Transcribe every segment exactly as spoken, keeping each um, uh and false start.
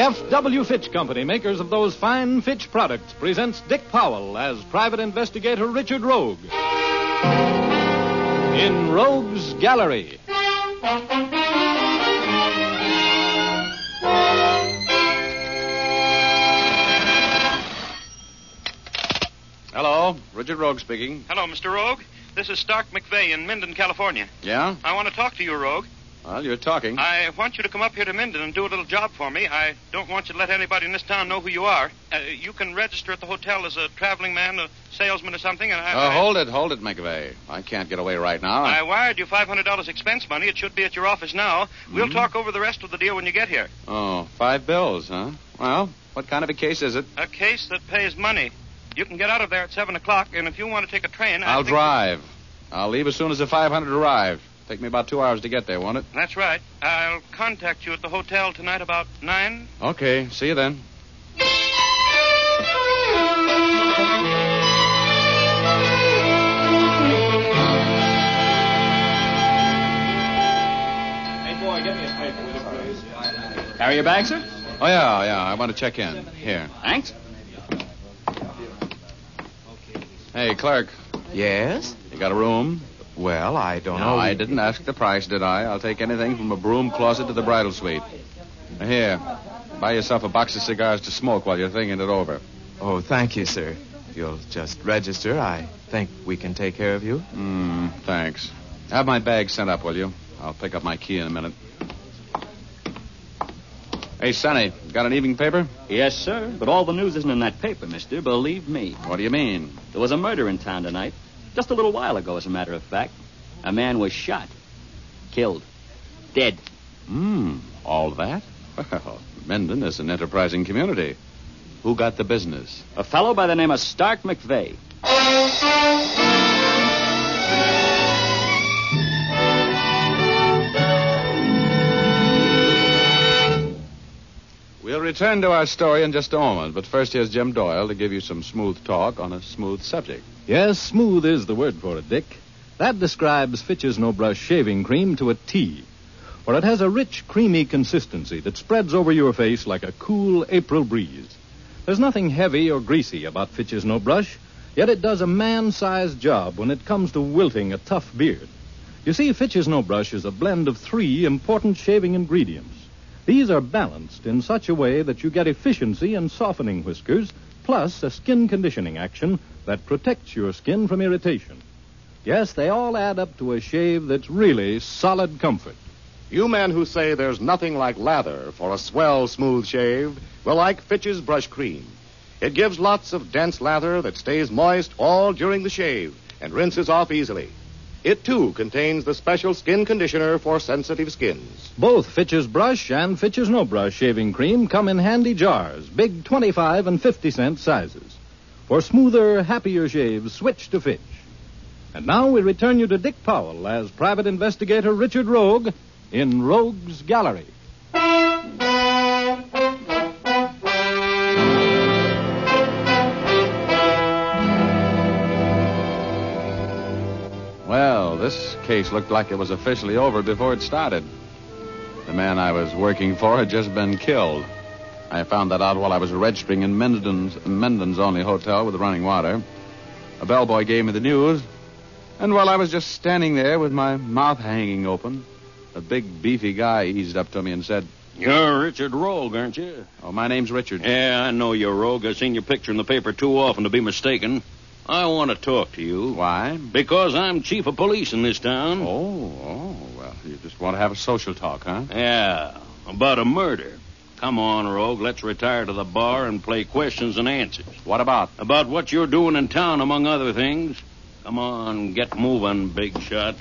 F W. Fitch Company, makers of those fine Fitch products, presents Dick Powell as Private Investigator Richard Rogue in Rogue's Gallery. Hello, Richard Rogue speaking. Hello, Mister Rogue. This is Stark McVeigh in Minden, California. Yeah? I want to talk to you, Rogue. Well, you're talking. I want you to come up here to Minden and do a little job for me. I don't want you to let anybody in this town know who you are. Uh, you can register at the hotel as a traveling man, a salesman or something, and I... Oh, I, hold it, hold it, McVeigh. I can't get away right now. I wired you five hundred dollars expense money. It should be at your office now. We'll Mm-hmm. talk over the rest of the deal when you get here. Oh, five bills, huh? Well, what kind of a case is it? A case that pays money. You can get out of there at seven o'clock, and if you want to take a train... I I'll think drive. I'll leave as soon as the five hundred arrive. Take me about two hours to get there, won't it? That's right. I'll contact you at the hotel tonight about nine. Okay, see you then. Hey, boy, get me a paper, will you, please? Carry your bag, sir? Oh, yeah, yeah, I want to check in. Here. Thanks. Hey, clerk, Yes? you got a room? Well, I don't No, know. I didn't ask the price, did I? I'll take anything from a broom closet to the bridal suite. Here, buy yourself a box of cigars to smoke while you're thinking it over. Oh, thank you, sir. You'll just register. I think we can take care of you. Hmm, thanks. Have my bag sent up, will you? I'll pick up my key in a minute. Hey, Sonny, got an evening paper? Yes, sir. But all the news isn't in that paper, mister. Believe me. What do you mean? There was a murder in town tonight. Just a little while ago, as a matter of fact. A man was shot. Killed. Dead. Hmm, all that? Well, Minden is an enterprising community. Who got the business? A fellow by the name of Stark McVeigh. We'll return to our story in just a moment, but first here's Jim Doyle to give you some smooth talk on a smooth subject. Yes, smooth is the word for it, Dick. That describes Fitch's No Brush shaving cream to a T. For it has a rich, creamy consistency that spreads over your face like a cool April breeze. There's nothing heavy or greasy about Fitch's No Brush, yet it does a man-sized job when it comes to wilting a tough beard. You see, Fitch's No Brush is a blend of three important shaving ingredients. These are balanced in such a way that you get efficiency in softening whiskers, plus a skin conditioning action that protects your skin from irritation. Yes, they all add up to a shave that's really solid comfort. You men who say there's nothing like lather for a swell, smooth shave will like Fitch's Brush Cream. It gives lots of dense lather that stays moist all during the shave and rinses off easily. It, too, contains the special skin conditioner for sensitive skins. Both Fitch's Brush and Fitch's No Brush shaving cream come in handy jars, big twenty-five and fifty cent sizes. For smoother, happier shaves, switch to Fitch. And now we return you to Dick Powell as Private Investigator Richard Rogue in Rogue's Gallery. Well, this case looked like it was officially over before it started. The man I was working for had just been killed. I found that out while I was registering in Menden's, Menden's only hotel with running water. A bellboy gave me the news, and while I was just standing there with my mouth hanging open, a big, beefy guy eased up to me and said, You're Richard Rogue, aren't you? Oh, my name's Richard. Yeah, I know you're Rogue. I've seen your picture in the paper too often to be mistaken. I want to talk to you. Why? Because I'm chief of police in this town. Oh, oh, well, you just want to have a social talk, huh? Yeah, about a murder. Come on, Rogue, let's retire to the bar and play questions and answers. What about? About what you're doing in town, among other things. Come on, get moving, big shot.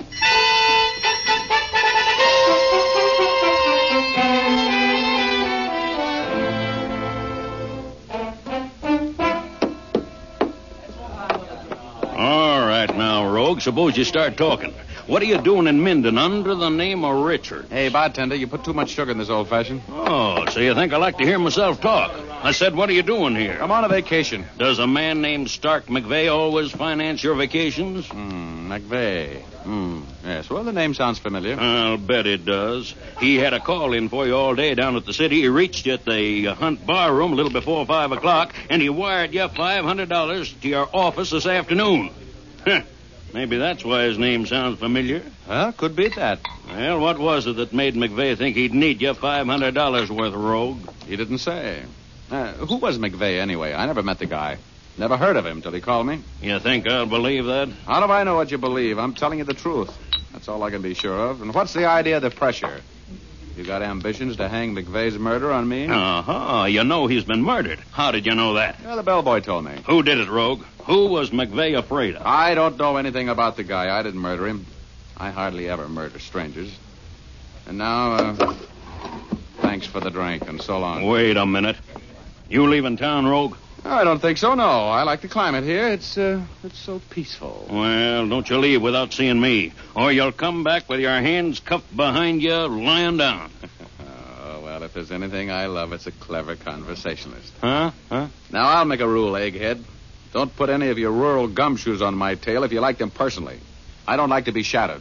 All right now, Rogue, suppose you start talking. What are you doing in Minden under the name of Richard? Hey, bartender, you put too much sugar in this old-fashioned. Oh, so you think I like to hear myself talk? I said, what are you doing here? I'm on a vacation. Does a man named Stark McVeigh always finance your vacations? Hmm, McVeigh. Hmm, yes. Well, the name sounds familiar. I'll bet it does. He had a call in for you all day down at the city. He reached you at the uh, Hunt Bar Room a little before five o'clock, and he wired you five hundred dollars to your office this afternoon. Huh. Maybe that's why his name sounds familiar. Well, could be that. Well, what was it that made McVeigh think he'd need you five hundred dollars worth, Rogue? He didn't say. Uh, who was McVeigh, anyway? I never met the guy. Never heard of him till he called me. You think I'll believe that? How do I know what you believe? I'm telling you the truth. That's all I can be sure of. And what's the idea of the pressure? You got ambitions to hang McVeigh's murder on me? Uh-huh. You know he's been murdered. How did you know that? Yeah, the bellboy told me. Who did it, Rogue? Who was McVeigh afraid of? I don't know anything about the guy. I didn't murder him. I hardly ever murder strangers. And now, uh, thanks for the drink, and so long. Wait a minute. You leaving town, Rogue? I don't think so, no. I like the climate here. It's, uh, it's so peaceful. Well, don't you leave without seeing me, or you'll come back with your hands cuffed behind you, lying down. Oh, well, if there's anything I love, it's a clever conversationalist. Huh? Huh? Now, I'll make a rule, egghead. Don't put any of your rural gumshoes on my tail if you like them personally. I don't like to be shadowed.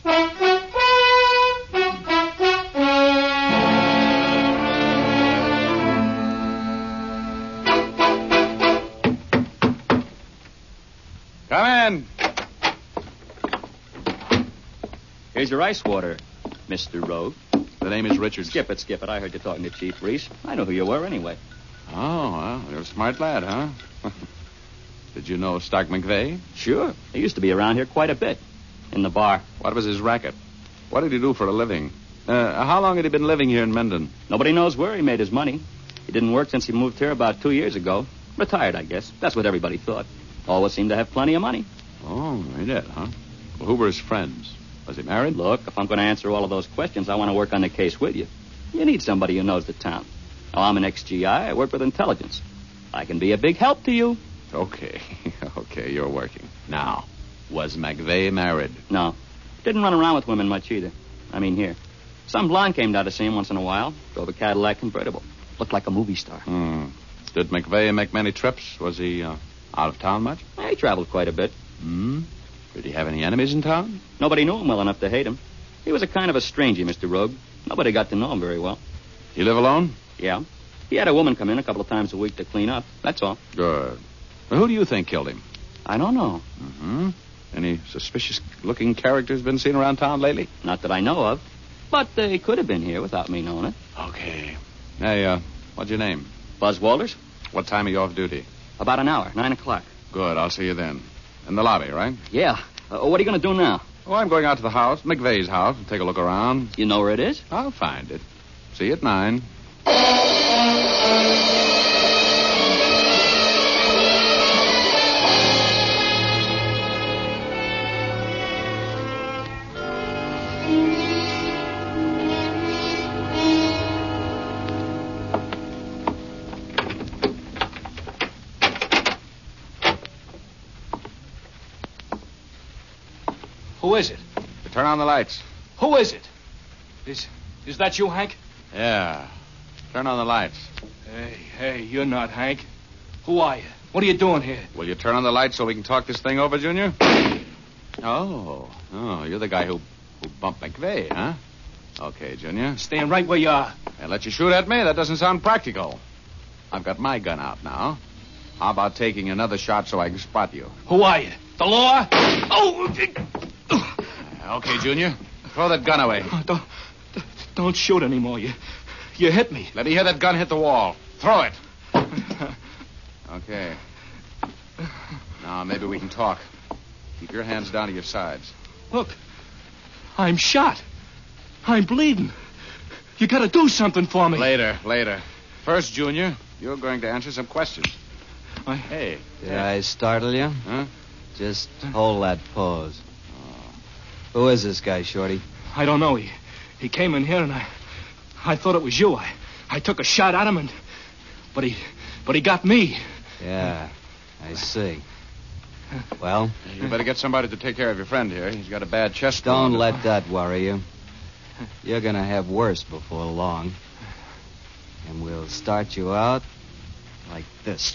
Come in. Here's your ice water, Mister Rogue. The name is Richard. Skip it, skip it. I heard you talking to Chief Reese. I know who you were anyway. Oh, well, you're a smart lad, huh? Did you know Stark McVeigh? Sure. He used to be around here quite a bit. In the bar. What was his racket? What did he do for a living? Uh, how long had he been living here in Mendon? Nobody knows where he made his money. He didn't work since he moved here about two years ago. Retired, I guess. That's what everybody thought. Always seemed to have plenty of money. Oh, he did, huh? Well, who were his friends? Was he married? Look, if I'm going to answer all of those questions, I want to work on the case with you. You need somebody who knows the town. Now, I'm an ex-G I. I work with intelligence. I can be a big help to you. Okay. Okay, you're working. Now, was McVeigh married? No. Didn't run around with women much either. I mean, here. Some blonde came down to see him once in a while. Drove a Cadillac convertible. Looked like a movie star. Hmm. Did McVeigh make many trips? Was he uh, out of town much? He traveled quite a bit. Hmm? Did he have any enemies in town? Nobody knew him well enough to hate him. He was a kind of a stranger, Mister Rogue. Nobody got to know him very well. He live alone? Yeah. He had a woman come in a couple of times a week to clean up. That's all. Good. Well, who do you think killed him? I don't know. Mm-hmm. Any suspicious-looking characters been seen around town lately? Not that I know of. But they could have been here without me knowing it. Okay. Hey, uh, what's your name? Buzz Walters? What time are you off duty? About an hour, nine o'clock. Good, I'll see you then. In the lobby, right? Yeah. Uh, what are you going to do now? Oh, I'm going out to the house, McVeigh's house, and take a look around. You know where it is? I'll find it. See you at nine. Who is it? Turn on the lights. Who is it? Is is that you, Hank? Yeah. Turn on the lights. Hey, hey, you're not Hank. Who are you? What are you doing here? Will you turn on the lights so we can talk this thing over, Junior? Oh. Oh, you're the guy who, who bumped McVeigh, huh? Okay, Junior. Staying right where you are. And let you shoot at me? That doesn't sound practical. I've got my gun out now. How about taking another shot so I can spot you? Who are you? The law? Oh! Okay, Junior. Throw that gun away. Oh, don't, don't shoot anymore. You, you hit me. Let me hear that gun hit the wall. Throw it. Okay. Now, maybe we can talk. Keep your hands down to your sides. Look, I'm shot. I'm bleeding. You got to do something for me. Later, later. First, Junior, you're going to answer some questions. I... Hey. Did I startle you? Huh? Just hold that pose. Who is this guy, Shorty? I don't know. He he came in here and I I thought it was you. I I took a shot at him and but he but he got me. Yeah, I see. Well? You better get somebody to take care of your friend here. He's got a bad chest Don't wound. let that worry you. You're gonna have worse before long. And we'll start you out Like this.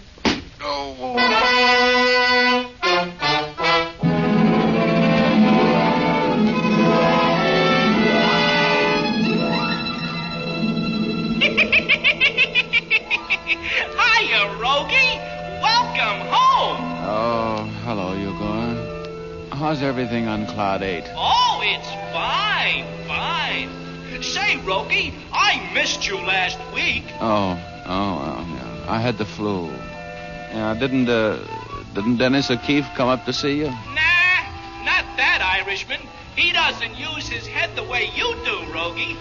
Hiya, Rogie. Welcome home. Oh, hello, Igor. How's everything on Cloud eight? Oh, it's fine, fine. Say, Rogie, I missed you last week. Oh, oh, well, yeah. I had the flu. Yeah, didn't, uh, didn't Dennis O'Keefe come up to see you? Nah, not that Irishman. He doesn't use his head the way you do, Rogie.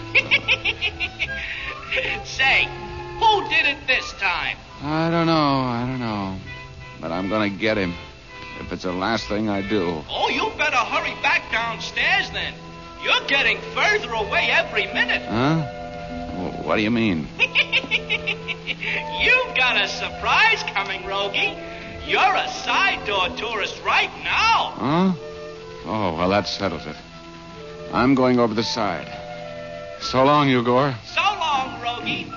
Say, who did it this time? I don't know, I don't know. But I'm gonna get him. If it's the last thing I do. Oh, you better hurry back downstairs then. You're getting further away every minute. Huh? Wh- What do you mean? You've got a surprise coming, Rogie. You're a side door tourist right now. Huh? Oh, well, that settles it. I'm going over the side. So long, Igor. So long, Rogie.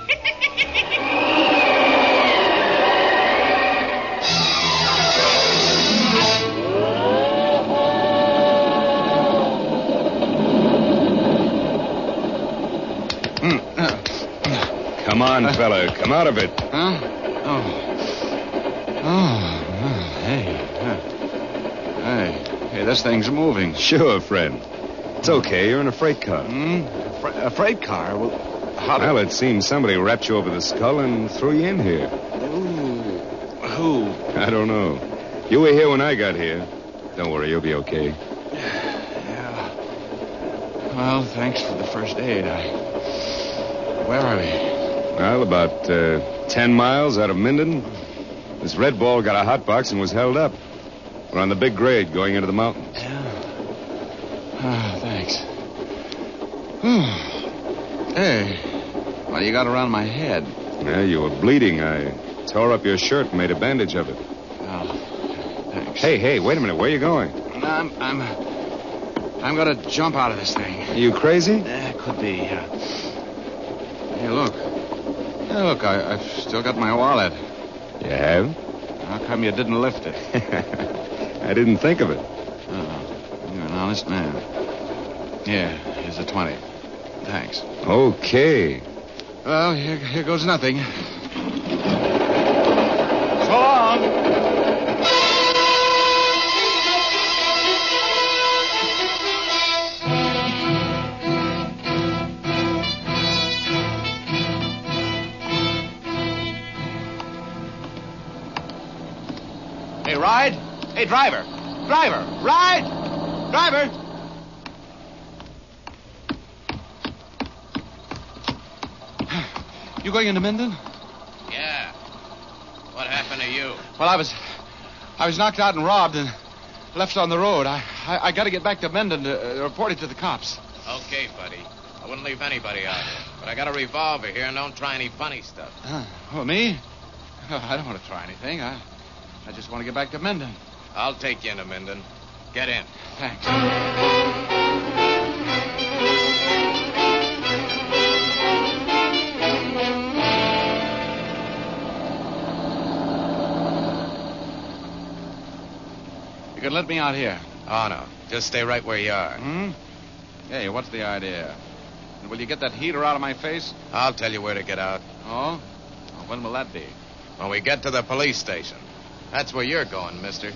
Come on, fella. Come out of it. Huh? Oh. Oh, hey. Huh. Hey. Hey, this thing's moving. Sure, friend. It's okay. You're in a freight car. Hmm? A, fre- a freight car? Well, how did... Well, it seems somebody wrapped you over the skull and threw you in here. Ooh. Who? I don't know. You were here when I got here. Don't worry, you'll be okay. Yeah. Well, thanks for the first aid. I... Where are we? Well, about uh, ten miles out of Minden. This red ball got a hot box and was held up. We're on the big grade going into the mountains. Yeah. Ah, thanks. Hmm. Hey, what do you got around my head? Yeah, you were bleeding. I tore up your shirt and made a bandage of it. Oh, thanks. Hey, hey, wait a minute. Where are you going? I'm, I'm, I'm going to jump out of this thing. Are you crazy? Uh, could be, yeah. Hey, look. Hey, look, I, I've still got my wallet. You have? How come you didn't lift it? I didn't think of it. Oh, you're an honest man. Here, here's a twenty. Thanks. Okay. Well, here, here goes nothing. So long. Hey, ride. Hey, driver. Driver. Ride. Driver. You going into Minden? Yeah. What happened to you? Well, I was, I was knocked out and robbed and left on the road. I, I, I got to get back to Minden to uh, report it to the cops. Okay, buddy. I wouldn't leave anybody out here. But I got a revolver here and don't try any funny stuff. Huh. Oh, me? Oh, I don't want to try anything. I, I just want to get back to Minden. I'll take you into Minden. Get in. Thanks. You can let me out here. Oh, no. Just stay right where you are. Hmm? Hey, what's the idea? And will you get that heater out of my face? I'll tell you where to get out. Oh? Well, when will that be? When we get to the police station. That's where you're going, mister.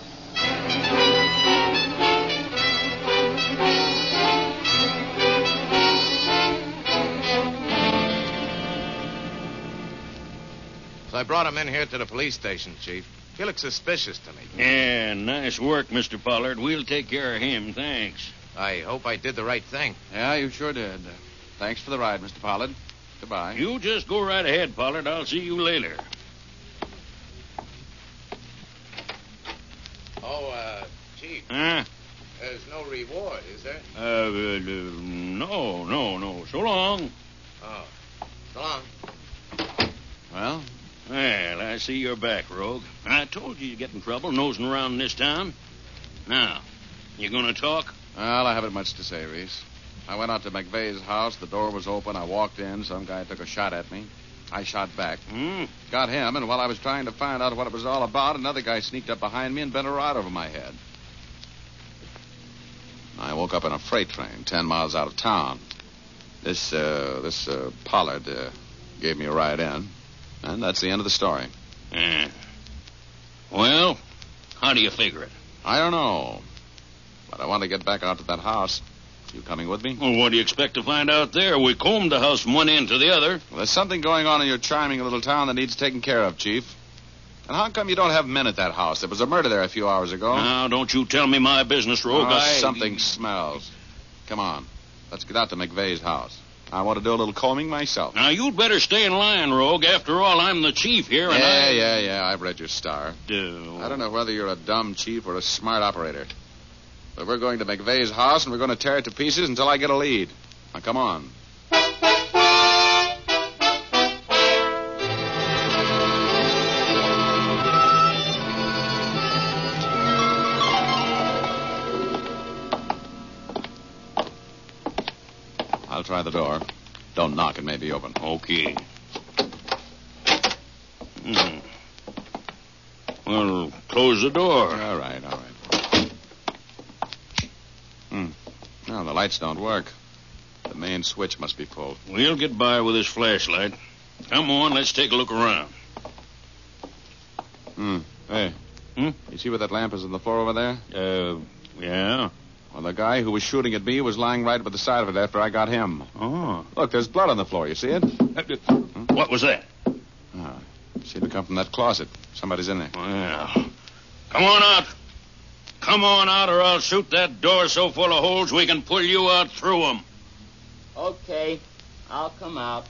So I brought him in here to the police station, Chief. He looks suspicious to me. Yeah, nice work, Mister Pollard. We'll take care of him, thanks. I hope I did the right thing. Yeah, you sure did. Uh, thanks for the ride, Mister Pollard. Goodbye. You just go right ahead, Pollard. I'll see you later. Oh, uh, Chief. Huh? There's no reward, is there? Uh, uh, no, no, no. So long. Oh. So long. Well? Well, I see you're back, Rogue. I told you you'd get in trouble nosing around in this town. Now, you gonna talk? Well, I haven't much to say, Reese. I went out to McVeigh's house. The door was open. I walked in. Some guy took a shot at me. I shot back. Hmm? Got him, and while I was trying to find out what it was all about, another guy sneaked up behind me and bent a rod over my head. I woke up in a freight train ten miles out of town. This, uh, this, uh, Pollard, uh, gave me a ride in. And that's the end of the story. Yeah. Well, how do you figure it? I don't know. But I want to get back out to that house. You coming with me? Well, what do you expect to find out there? We combed the house from one end to the other. Well, there's something going on in your charming little town that needs taken care of, Chief. And how come you don't have men at that house? There was a murder there a few hours ago. Now, don't you tell me my business, Rogue. Oh, I... Something smells. Come on. Let's get out to McVeigh's house. I want to do a little combing myself. Now, you'd better stay in line, Rogue. After all, I'm the chief here, and yeah, I... Yeah, yeah, I've read your star. Do. I don't know whether you're a dumb chief or a smart operator. But we're going to McVeigh's house, and we're going to tear it to pieces until I get a lead. Now, come on. I'll try the door. Don't knock, it may be open. Okay. Hmm. Well, close the door. All right, all right. Hmm. No, the lights don't work. The main switch must be pulled. We'll get by with this flashlight. Come on, let's take a look around. Hmm. Hey. Hmm? You see where that lamp is on the floor over there? Uh, yeah. Well, the guy who was shooting at me was lying right by the side of it after I got him. Oh. Look, there's blood on the floor. You see it? Hmm? What was that? Oh, it seemed to come from that closet. Somebody's in there. Well, come on out. Come on out, or I'll shoot that door so full of holes we can pull you out through them. Okay, I'll come out.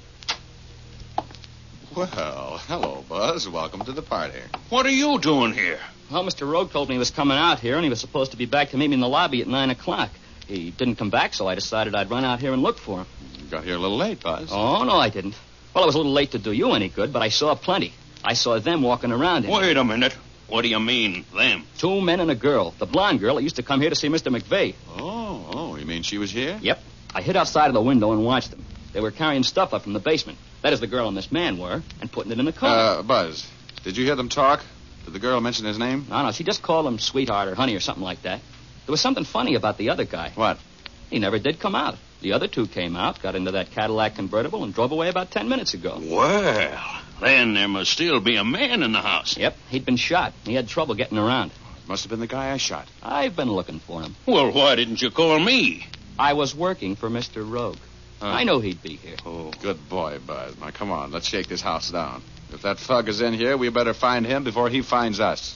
Well, hello, Buzz. Welcome to the party. What are you doing here? Well, Mister Rogue told me he was coming out here, and he was supposed to be back to meet me in the lobby at nine o'clock. He didn't come back, so I decided I'd run out here and look for him. You got here a little late, Buzz. Oh, no, I didn't. Well, I was a little late to do you any good, but I saw plenty. I saw them walking around in Wait a minute. What do you mean, them? Two men and a girl. The blonde girl that used to come here to see Mister McVeigh. Oh, oh, you mean she was here? Yep. I hid outside of the window and watched them. They were carrying stuff up from the basement. That is, the girl and this man were, and putting it in the car. Uh, Buzz, did you hear them talk? Did the girl mention his name? No, no, she just called him sweetheart or honey or something like that. There was something funny about the other guy. What? He never did come out. The other two came out, got into that Cadillac convertible, and drove away about ten minutes ago. Well, then there must still be a man in the house. Yep, he'd been shot. He had trouble getting around. Must have been the guy I shot. I've been looking for him. Well, why didn't you call me? I was working for Mister Rogue. Huh. I know he'd be here. Oh, good boy, Buzz. Now, come on, let's shake this house down. If that thug is in here, we better find him before he finds us.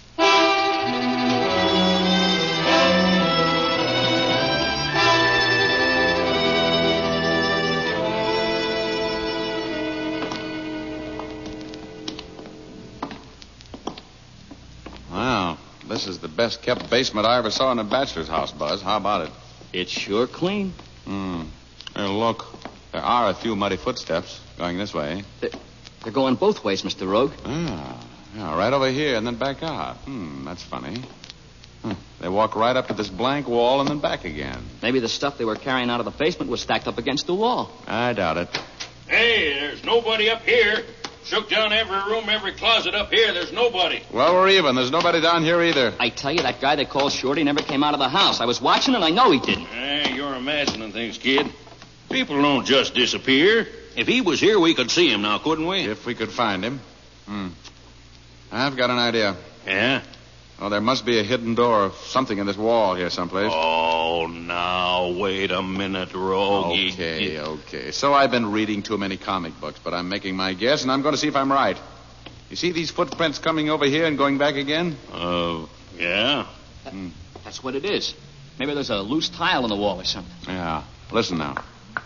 Wow, this is the best kept basement I ever saw in a bachelor's house, Buzz. How about it? It's sure clean. Hmm. Hey, look. There are a few muddy footsteps going this way. They're, they're going both ways, Mister Rogue. Ah, yeah, right over here and then back out. Hmm, that's funny. Huh. They walk right up to this blank wall and then back again. Maybe the stuff they were carrying out of the basement was stacked up against the wall. I doubt it. Hey, there's nobody up here. Shook down every room, every closet up here. There's nobody. Well, we're even. There's nobody down here either. I tell you, that guy they called Shorty never came out of the house. I was watching, and I know he didn't. Hey, you're imagining things, kid. People don't just disappear. If he was here, we could see him now, couldn't we? If we could find him. Hmm. I've got an idea. Yeah? Oh, there must be a hidden door or something in this wall here someplace. Oh, now, wait a minute, Rogue. Okay, okay. So I've been reading too many comic books, but I'm making my guess, and I'm going to see if I'm right. You see these footprints coming over here and going back again? Uh, yeah? Hmm. That's what it is. Maybe there's a loose tile in the wall or something. Yeah. Listen now.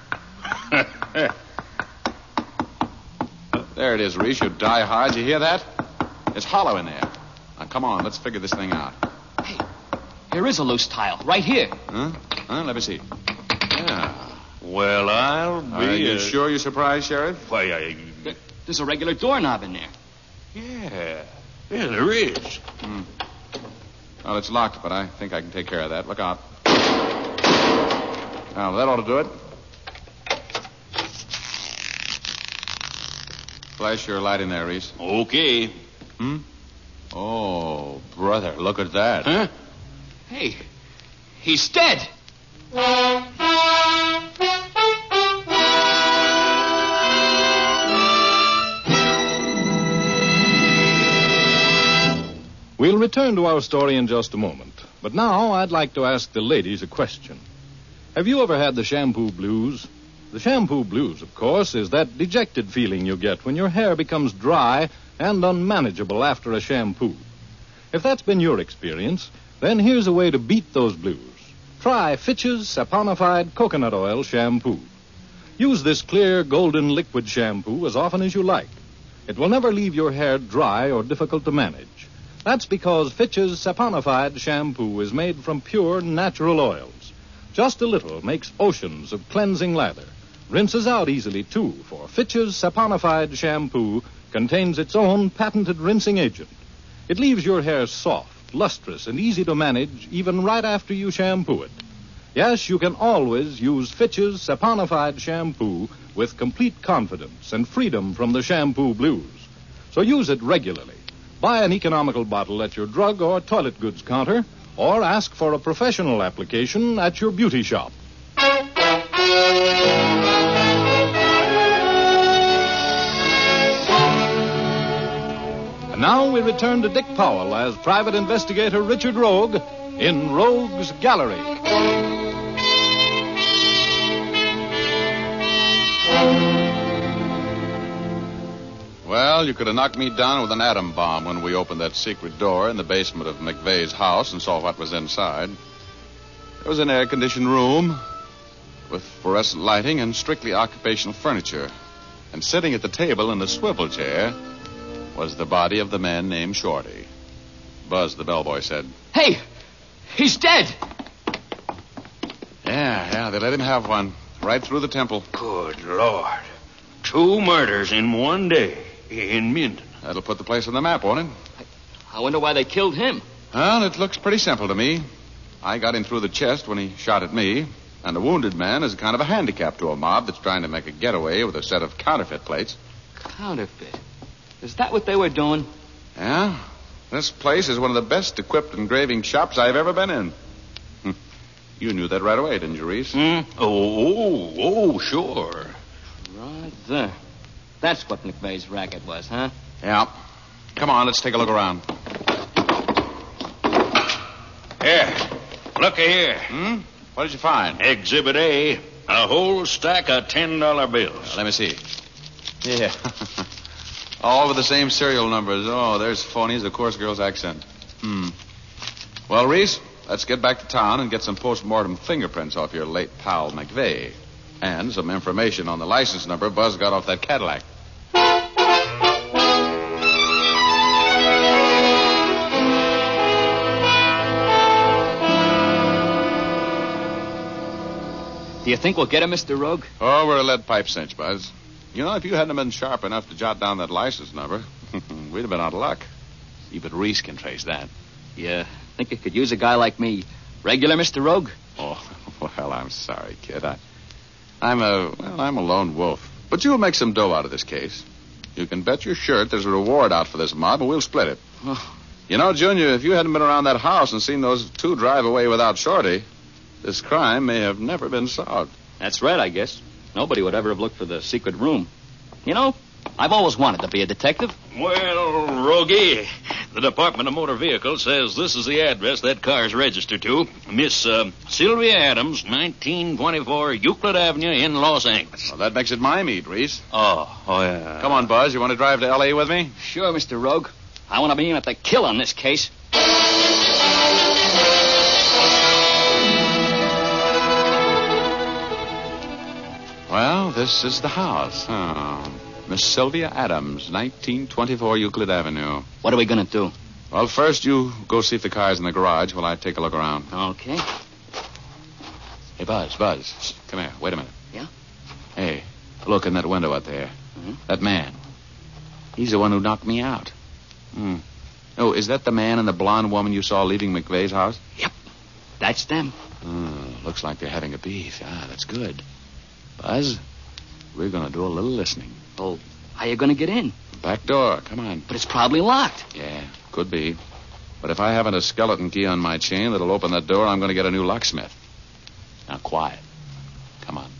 There it is, Reese, you die-hard. You hear that? It's hollow in there. Now, come on, let's figure this thing out. Hey, here is a loose tile, right here. Huh? Huh? Let me see. Yeah. Well, I'll be... Are you uh, sure you're surprised, Sheriff? Why, I... There's a regular doorknob in there. Yeah. Yeah, there is. Hmm. Well, it's locked, but I think I can take care of that. Look out. Now, that ought to do it. Flash your light in there, Reese. Okay. Hmm? Oh, brother, look at that. Huh? Hey, he's dead. We'll return to our story in just a moment. But now I'd like to ask the ladies a question. Have you ever had the shampoo blues? The shampoo blues, of course, is that dejected feeling you get when your hair becomes dry and unmanageable after a shampoo. If that's been your experience, then here's a way to beat those blues. Try Fitch's Saponified Coconut Oil Shampoo. Use this clear, golden liquid shampoo as often as you like. It will never leave your hair dry or difficult to manage. That's because Fitch's Saponified Shampoo is made from pure, natural oils. Just a little makes oceans of cleansing lather. Rinses out easily, too, for Fitch's Saponified Shampoo contains its own patented rinsing agent. It leaves your hair soft, lustrous, and easy to manage even right after you shampoo it. Yes, you can always use Fitch's Saponified Shampoo with complete confidence and freedom from the shampoo blues. So use it regularly. Buy an economical bottle at your drug or toilet goods counter, or ask for a professional application at your beauty shop. And now we return to Dick Powell as private investigator Richard Rogue in Rogue's Gallery. Well, you could have knocked me down with an atom bomb when we opened that secret door in the basement of McVeigh's house and saw what was inside. It was an air-conditioned room with fluorescent lighting and strictly occupational furniture. And sitting at the table in the swivel chair was the body of the man named Shorty. Buzz, the bellboy, said. Hey, he's dead. Yeah, yeah, they let him have one. Right through the temple. Good Lord. Two murders in one day in Minden. That'll put the place on the map, won't it? I wonder why they killed him. Well, it looks pretty simple to me. I got him through the chest when he shot at me, and the wounded man is kind of a handicap to a mob that's trying to make a getaway with a set of counterfeit plates. Counterfeit? Is that what they were doing? Yeah. This place is one of the best equipped engraving shops I've ever been in. You knew that right away, didn't you, Reese? Hmm? Oh, oh, oh, sure. Right there. That's what McVeigh's racket was, huh? Yeah. Come on, let's take a look around. Here. Look here. Hmm? What did you find? Exhibit A. A whole stack of ten dollar bills. Uh, let me see. Yeah. All with the same serial numbers. Oh, there's phonies, the coarse girl's accent. Hmm. Well, Reese, let's get back to town and get some post-mortem fingerprints off your late pal McVeigh. And some information on the license number Buzz got off that Cadillac. Do you think we'll get him, Mister Rogue? Oh, we're a lead pipe cinch, Buzz. You know, if you hadn't been sharp enough to jot down that license number, we'd have been out of luck. See, but Reese can trace that. Yeah, think it could use a guy like me. Regular, Mister Rogue? Oh, well, I'm sorry, kid. I, I'm a, well, I'm a lone wolf. But you'll make some dough out of this case. You can bet your shirt there's a reward out for this mob, and we'll split it. Oh. You know, Junior, if you hadn't been around that house and seen those two drive away without Shorty, this crime may have never been solved. That's right, I guess. Nobody would ever have looked for the secret room. You know, I've always wanted to be a detective. Well, Rogie, the Department of Motor Vehicles says this is the address that car's registered to. Miss uh, Sylvia Adams, nineteen twenty-four Euclid Avenue in Los Angeles. Well, that makes it my meat, Reese. Oh, oh, yeah. Come on, Buzz. You want to drive to L A with me? Sure, Mister Rogue. I want to be in at the kill on this case. Well, this is the house. Oh. Miss Sylvia Adams, nineteen twenty-four Euclid Avenue. What are we going to do? Well, first you go see if the car's in the garage while I take a look around. Okay. Hey, Buzz, Buzz. Shh, come here. Wait a minute. Yeah? Hey, look in that window out there. Mm-hmm. That man. He's the one who knocked me out. Hmm. Oh, is that the man and the blonde woman you saw leaving McVeigh's house? Yep. That's them. Oh, looks like they're having a beef. Ah, that's good. Buzz, we're going to do a little listening. Oh, How you going to get in? Back door. Come on. But it's probably locked. Yeah, could be. But if I haven't a skeleton key on my chain that'll open that door, I'm going to get a new locksmith. Now, quiet. Come on.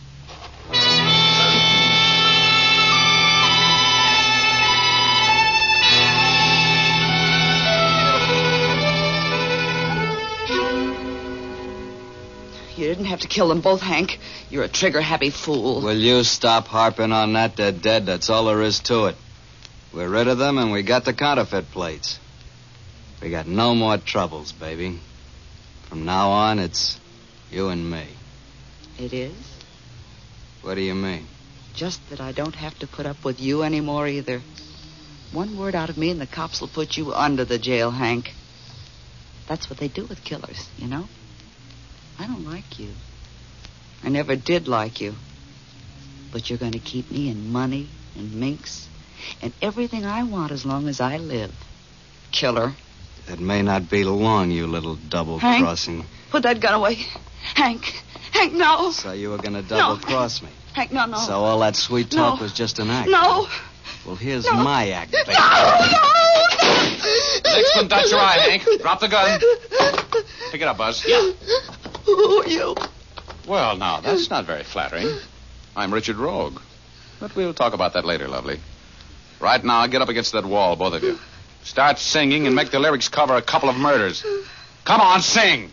You didn't have to kill them both, Hank. You're a trigger-happy fool. Will you stop harping on that? They're dead. That's all there is to it. We're rid of them, and we got the counterfeit plates. We got no more troubles, baby. From now on, it's you and me. It is? What do you mean? Just that I don't have to put up with you anymore either. One word out of me and the cops will put you under the jail, Hank. That's what they do with killers, you know? I don't like you. I never did like you. But you're going to keep me in money and minks and everything I want as long as I live. Killer. That may not be long, you little double-crossing. Hank, put that gun away. Hank. Hank, no. So you were going to double-cross no. me. Hank, no, no. So all that sweet talk no. was just an act. No. Well, here's no. my act, baby. No, no, Next one, touch your eye, Hank. Drop the gun. Pick it up, Buzz. Yeah. Who are you? Well, now, that's not very flattering. I'm Richard Rogue. But we'll talk about that later, lovely. Right now, get up against that wall, both of you. Start singing and make the lyrics cover a couple of murders. Come on, sing!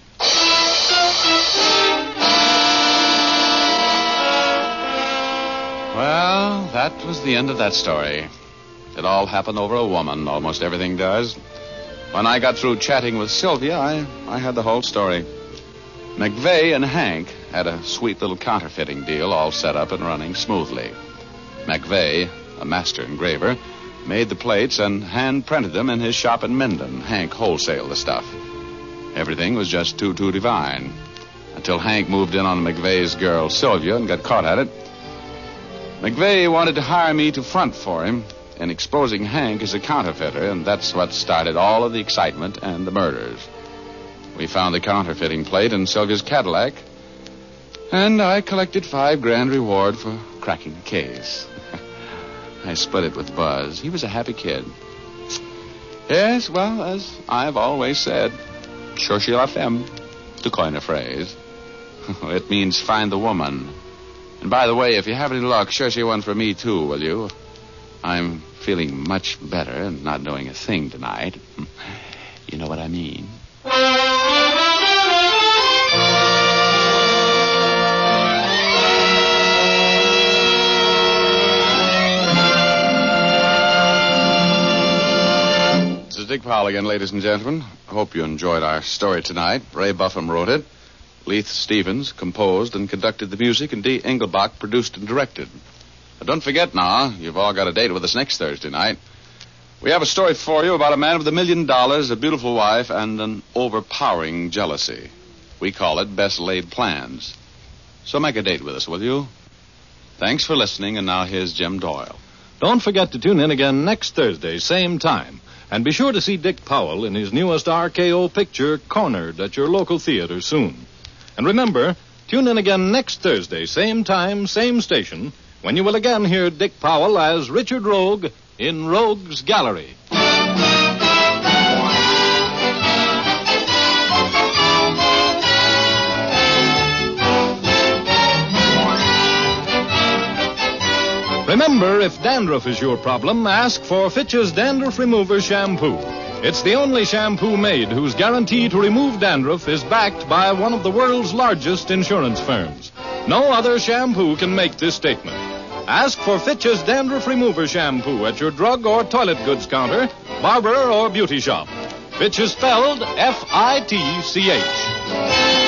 Well, that was the end of that story. It all happened over a woman. Almost everything does. When I got through chatting with Sylvia, I, I had the whole story. McVeigh and Hank had a sweet little counterfeiting deal all set up and running smoothly. McVeigh, a master engraver, made the plates and hand-printed them in his shop in Minden. Hank wholesaled the stuff. Everything was just too, too divine. Until Hank moved in on McVeigh's girl, Sylvia, and got caught at it. McVeigh wanted to hire me to front for him in exposing Hank as a counterfeiter, and that's what started all of the excitement and the murders. We found the counterfeiting plate in Sylvia's Cadillac, and I collected five grand reward for cracking the case. I split it with Buzz. He was a happy kid. Yes, well, as I've always said, cherchez la femme, to coin a phrase. It means find the woman. And by the way, if you have any luck, cherchez one for me, too, will you? I'm feeling much better and not doing a thing tonight. You know what I mean. This is Dick Powell again, ladies and gentlemen. I hope you enjoyed our story tonight. Ray Buffum wrote it. Leith Stevens composed and conducted the music, and Dee Engelbach produced and directed. But don't forget now, you've all got a date with us next Thursday night. We have a story for you about a man with a million dollars, a beautiful wife, and an overpowering jealousy. We call it Best Laid Plans. So make a date with us, will you? Thanks for listening, and now here's Jim Doyle. Don't forget to tune in again next Thursday, same time. And be sure to see Dick Powell in his newest R K O picture, Cornered, at your local theater soon. And remember, tune in again next Thursday, same time, same station, when you will again hear Dick Powell as Richard Rogue in Rogue's Gallery. Remember, if dandruff is your problem, ask for Fitch's Dandruff Remover Shampoo. It's the only shampoo made whose guarantee to remove dandruff is backed by one of the world's largest insurance firms. No other shampoo can make this statement. Ask for Fitch's Dandruff Remover Shampoo at your drug or toilet goods counter, barber or beauty shop. Fitch is spelled F I T C H.